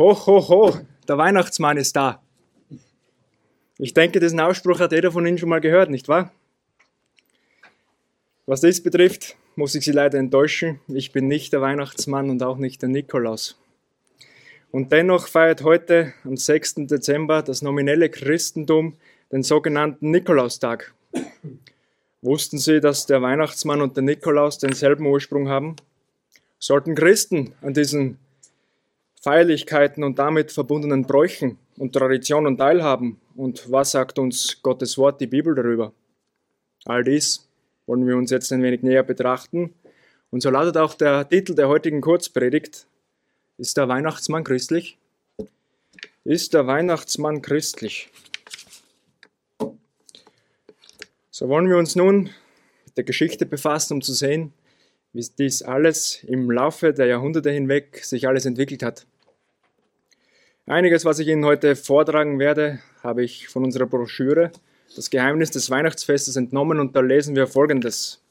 Ho, ho, ho, der Weihnachtsmann ist da. Ich denke, diesen Ausspruch hat jeder von Ihnen schon mal gehört, nicht wahr? Was dies betrifft, muss ich Sie leider enttäuschen. Ich bin nicht der Weihnachtsmann und auch nicht der Nikolaus. Und dennoch feiert heute, am 6. Dezember, das nominelle Christentum den sogenannten Nikolaustag. Wussten Sie, dass der Weihnachtsmann und der Nikolaus denselben Ursprung haben? Sollten Christen an diesen Feierlichkeiten und damit verbundenen Bräuchen und Traditionen teilhaben? Und was sagt uns Gottes Wort, die Bibel, darüber? All dies wollen wir uns jetzt ein wenig näher betrachten. Und so lautet auch der Titel der heutigen Kurzpredigt: Ist der Weihnachtsmann christlich? Ist der Weihnachtsmann christlich? So wollen wir uns nun mit der Geschichte befassen, um zu sehen, wie dies alles im Laufe der Jahrhunderte hinweg sich alles entwickelt hat. Einiges, was ich Ihnen heute vortragen werde, habe ich von unserer Broschüre Das Geheimnis des Weihnachtsfestes entnommen, und da lesen wir Folgendes.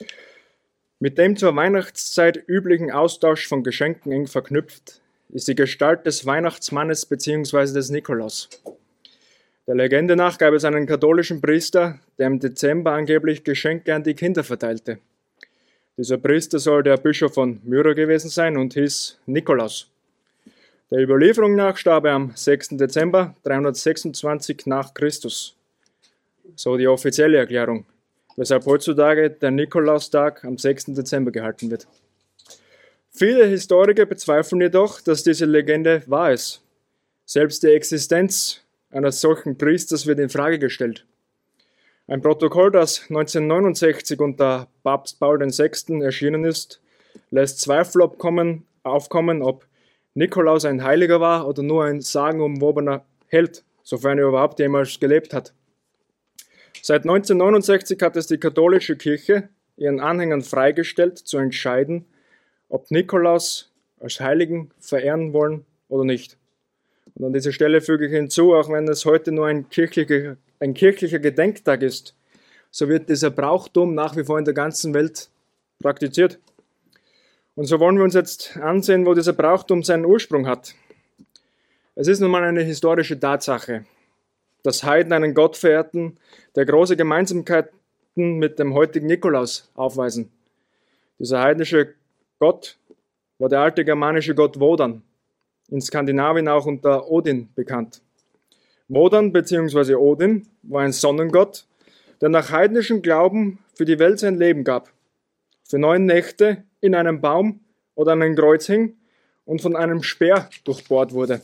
Mit dem zur Weihnachtszeit üblichen Austausch von Geschenken eng verknüpft ist die Gestalt des Weihnachtsmannes bzw. des Nikolaus. Der Legende nach gab es einen katholischen Priester, der im Dezember angeblich Geschenke an die Kinder verteilte. Dieser Priester soll der Bischof von Myra gewesen sein und hieß Nikolaus. Der Überlieferung nach starb er am 6. Dezember 326 nach Christus. So die offizielle Erklärung, weshalb heutzutage der Nikolaustag am 6. Dezember gehalten wird. Viele Historiker bezweifeln jedoch, dass diese Legende wahr ist. Selbst die Existenz eines solchen Priesters wird in Frage gestellt. Ein Protokoll, das 1969 unter Papst Paul VI. Erschienen ist, lässt Zweifel aufkommen, ob Nikolaus ein Heiliger war oder nur ein sagenumwobener Held, sofern er überhaupt jemals gelebt hat. Seit 1969 hat es die katholische Kirche ihren Anhängern freigestellt, zu entscheiden, ob Nikolaus als Heiligen verehren wollen oder nicht. Und an dieser Stelle füge ich hinzu, auch wenn es heute nur ein kirchlicher Gedenktag ist, so wird dieser Brauchtum nach wie vor in der ganzen Welt praktiziert. Und so wollen wir uns jetzt ansehen, wo dieser Brauchtum seinen Ursprung hat. Es ist nun mal eine historische Tatsache, dass Heiden einen Gott verehrten, der große Gemeinsamkeiten mit dem heutigen Nikolaus aufweisen. Dieser heidnische Gott war der alte germanische Gott Wodan, in Skandinavien auch unter Odin bekannt. Wodan bzw. Odin war ein Sonnengott, der nach heidnischem Glauben für die Welt sein Leben gab, für 9 Nächte in einem Baum oder an einem Kreuz hing und von einem Speer durchbohrt wurde.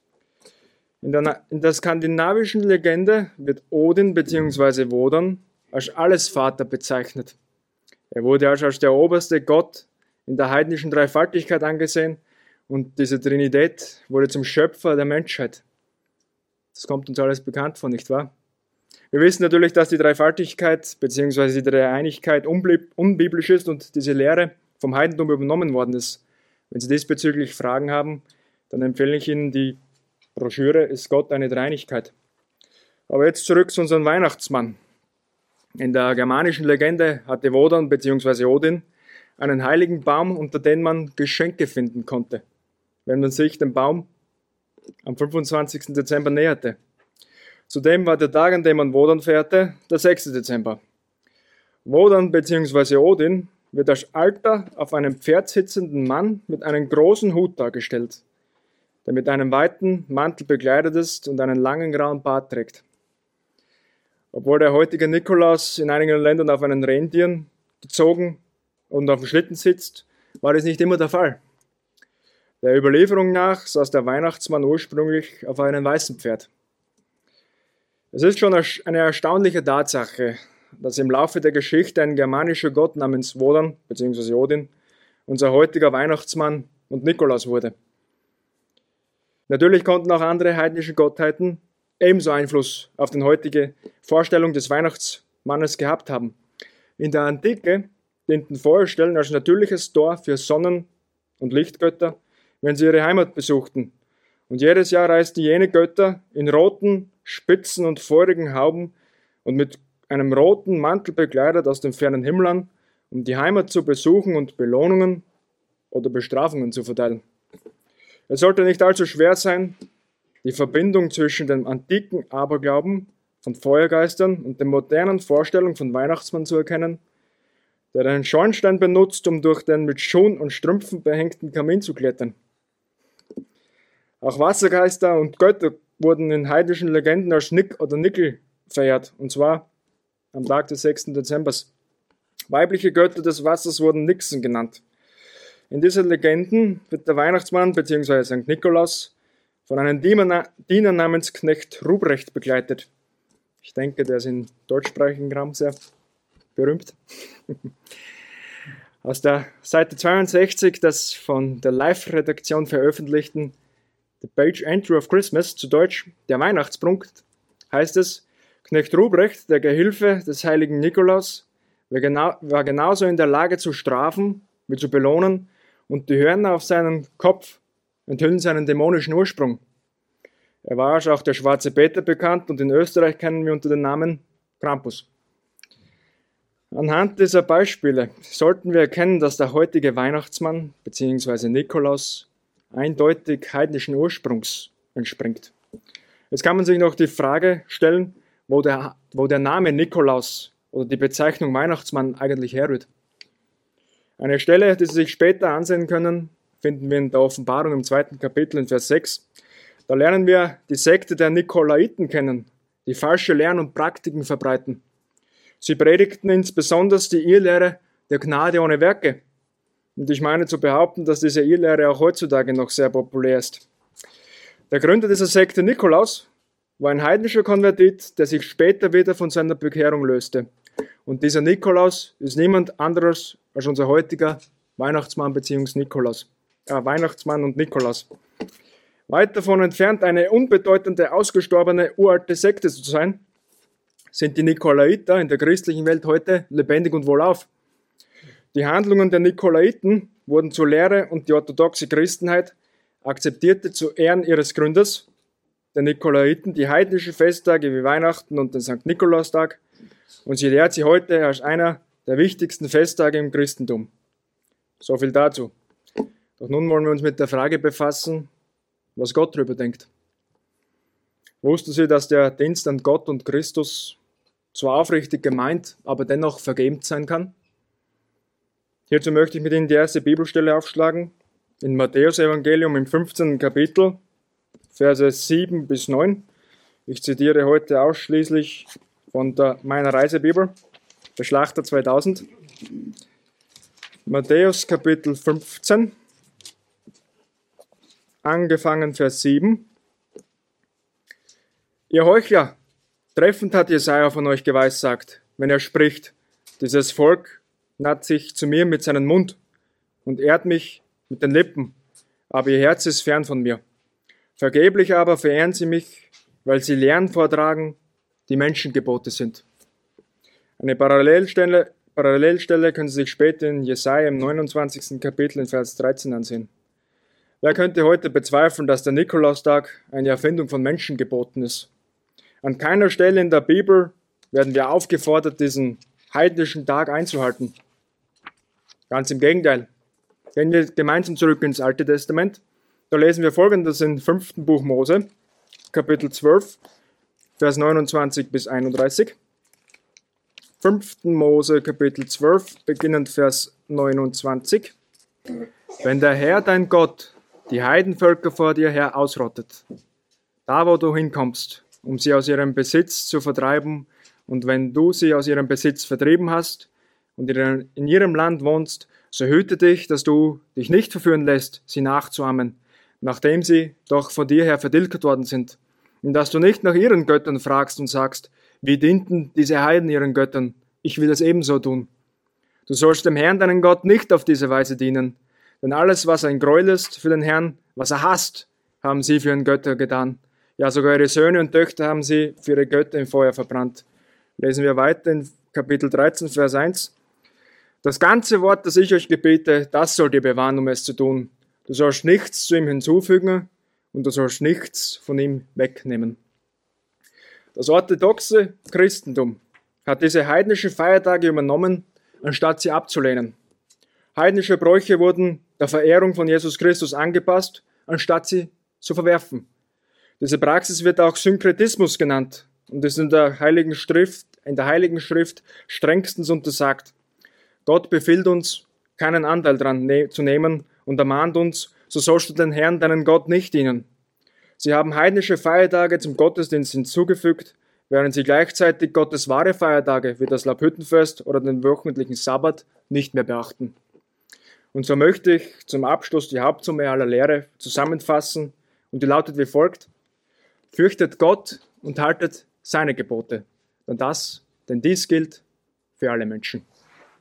In der skandinavischen Legende wird Odin bzw. Wodan als Allesvater bezeichnet. Er wurde als der oberste Gott in der heidnischen Dreifaltigkeit angesehen, und diese Trinität wurde zum Schöpfer der Menschheit. Das kommt uns alles bekannt vor, nicht wahr? Wir wissen natürlich, dass die Dreifaltigkeit bzw. die Dreieinigkeit unbiblisch ist und diese Lehre vom Heidentum übernommen worden ist. Wenn Sie diesbezüglich Fragen haben, dann empfehle ich Ihnen die Broschüre Ist Gott eine Dreinigkeit? Aber jetzt zurück zu unserem Weihnachtsmann. In der germanischen Legende hatte Wodan bzw. Odin einen heiligen Baum, unter dem man Geschenke finden konnte, wenn man sich dem Baum am 25. Dezember näherte. Zudem war der Tag, an dem man Wodan verehrte, der 6. Dezember. Wodan bzw. Odin wird als alter, auf einem Pferd sitzenden Mann mit einem großen Hut dargestellt, der mit einem weiten Mantel bekleidet ist und einen langen grauen Bart trägt. Obwohl der heutige Nikolaus in einigen Ländern auf einen Rentieren gezogen und auf dem Schlitten sitzt, war das nicht immer der Fall. Der Überlieferung nach saß der Weihnachtsmann ursprünglich auf einem weißen Pferd. Es ist schon eine erstaunliche Tatsache, dass im Laufe der Geschichte ein germanischer Gott namens Wodan bzw. Odin unser heutiger Weihnachtsmann und Nikolaus wurde. Natürlich konnten auch andere heidnische Gottheiten ebenso Einfluss auf die heutige Vorstellung des Weihnachtsmannes gehabt haben. In der Antike dienten Feuerstellen als natürliches Tor für Sonnen- und Lichtgötter, wenn sie ihre Heimat besuchten. Und jedes Jahr reisten jene Götter in roten, spitzen und feurigen Hauben und mit einem roten Mantel bekleidet aus dem fernen Himmel an, um die Heimat zu besuchen und Belohnungen oder Bestrafungen zu verteilen. Es sollte nicht allzu schwer sein, die Verbindung zwischen dem antiken Aberglauben von Feuergeistern und der modernen Vorstellung von Weihnachtsmann zu erkennen, der einen Schornstein benutzt, um durch den mit Schuhen und Strümpfen behängten Kamin zu klettern. Auch Wassergeister und Götter wurden in heidnischen Legenden als Nick oder Nickel verehrt, und zwar am Tag des 6. Dezember. Weibliche Götter des Wassers wurden Nixen genannt. In diesen Legenden wird der Weihnachtsmann bzw. St. Nikolaus von einem Diener namens Knecht Ruprecht begleitet. Ich denke, der ist im deutschsprachigen Raum sehr berühmt. Aus der Seite 62 des von der Live-Redaktion veröffentlichten The Page Entry of Christmas, zu Deutsch der Weihnachtspunkt, heißt es: Knecht Ruprecht, der Gehilfe des heiligen Nikolaus, war genauso in der Lage zu strafen wie zu belohnen, und die Hörner auf seinem Kopf enthüllen seinen dämonischen Ursprung. Er war als auch der schwarze Peter bekannt, und in Österreich kennen wir unter dem Namen Krampus. Anhand dieser Beispiele sollten wir erkennen, dass der heutige Weihnachtsmann bzw. Nikolaus eindeutig heidnischen Ursprungs entspringt. Jetzt kann man sich noch die Frage stellen, wo der Name Nikolaus oder die Bezeichnung Weihnachtsmann eigentlich herrührt. Eine Stelle, die Sie sich später ansehen können, finden wir in der Offenbarung im 2. Kapitel in Vers 6. Da lernen wir die Sekte der Nikolaiten kennen, die falsche Lehren und Praktiken verbreiten. Sie predigten insbesondere die Irrlehre der Gnade ohne Werke. Und ich meine zu behaupten, dass diese Irrlehre auch heutzutage noch sehr populär ist. Der Gründer dieser Sekte, Nikolaus, war ein heidnischer Konvertit, der sich später wieder von seiner Bekehrung löste. Und dieser Nikolaus ist niemand anderes als unser heutiger Weihnachtsmann bzw. Weihnachtsmann und Nikolaus. Weit davon entfernt, eine unbedeutende, ausgestorbene, uralte Sekte zu sein, sind die Nikolaiter in der christlichen Welt heute lebendig und wohlauf. Die Handlungen der Nikolaiten wurden zur Lehre, und die orthodoxe Christenheit akzeptierte zu Ehren ihres Gründers, der Nikolaiten, die heidnischen Festtage wie Weihnachten und den St. Nikolaustag, und sie lehrt sie heute als einer der wichtigsten Festtage im Christentum. So viel dazu. Doch nun wollen wir uns mit der Frage befassen, was Gott darüber denkt. Wussten Sie, dass der Dienst an Gott und Christus zwar aufrichtig gemeint, aber dennoch vergebend sein kann? Hierzu möchte ich mit Ihnen die erste Bibelstelle aufschlagen, in Matthäus Evangelium im 15. Kapitel, Verse 7 bis 9. Ich zitiere heute ausschließlich von meiner Reisebibel, der Schlachter 2000. Matthäus Kapitel 15, angefangen Vers 7. Ihr Heuchler, treffend hat Jesaja von euch geweissagt, wenn er spricht: Dieses Volk naht sich zu mir mit seinem Mund und ehrt mich mit den Lippen, aber ihr Herz ist fern von mir. Vergeblich aber verehren sie mich, weil sie Lehren vortragen, die Menschengebote sind. Eine Parallelstelle können Sie sich später in Jesaja im 29. Kapitel in Vers 13 ansehen. Wer könnte heute bezweifeln, dass der Nikolaustag eine Erfindung von Menschengeboten ist? An keiner Stelle in der Bibel werden wir aufgefordert, diesen heidnischen Tag einzuhalten. Ganz im Gegenteil. Gehen wir gemeinsam zurück ins Alte Testament. Da lesen wir Folgendes im 5. Buch Mose, Kapitel 12, Vers 29 bis 31. 5. Mose, Kapitel 12, beginnend Vers 29. Wenn der Herr, dein Gott, die Heidenvölker vor dir her ausrottet, da wo du hinkommst, um sie aus ihrem Besitz zu vertreiben, und wenn du sie aus ihrem Besitz vertrieben hast und in ihrem Land wohnst, so hüte dich, dass du dich nicht verführen lässt, sie nachzuahmen, nachdem sie doch von dir her verdilgt worden sind, und dass du nicht nach ihren Göttern fragst und sagst: Wie dienten diese Heiden ihren Göttern? Ich will es ebenso tun. Du sollst dem Herrn, deinen Gott, nicht auf diese Weise dienen, denn alles, was ein Gräuel ist für den Herrn, was er hasst, haben sie für ihren Götter getan. Ja, sogar ihre Söhne und Töchter haben sie für ihre Götter im Feuer verbrannt. Lesen wir weiter in Kapitel 13, Vers 1. Das ganze Wort, das ich euch gebiete, das sollt ihr bewahren, um es zu tun. Du sollst nichts zu ihm hinzufügen und du sollst nichts von ihm wegnehmen. Das orthodoxe Christentum hat diese heidnischen Feiertage übernommen, anstatt sie abzulehnen. Heidnische Bräuche wurden der Verehrung von Jesus Christus angepasst, anstatt sie zu verwerfen. Diese Praxis wird auch Synkretismus genannt und ist in der Heiligen Schrift strengstens untersagt. Gott befiehlt uns, keinen Anteil daran zu nehmen und ermahnt uns, so sollst du den Herrn, deinen Gott, nicht dienen. Sie haben heidnische Feiertage zum Gottesdienst hinzugefügt, während sie gleichzeitig Gottes wahre Feiertage wie das Laubhüttenfest oder den wöchentlichen Sabbat nicht mehr beachten. Und so möchte ich zum Abschluss die Hauptsumme aller Lehre zusammenfassen und die lautet wie folgt: Fürchtet Gott und haltet seine Gebote, denn dies gilt für alle Menschen.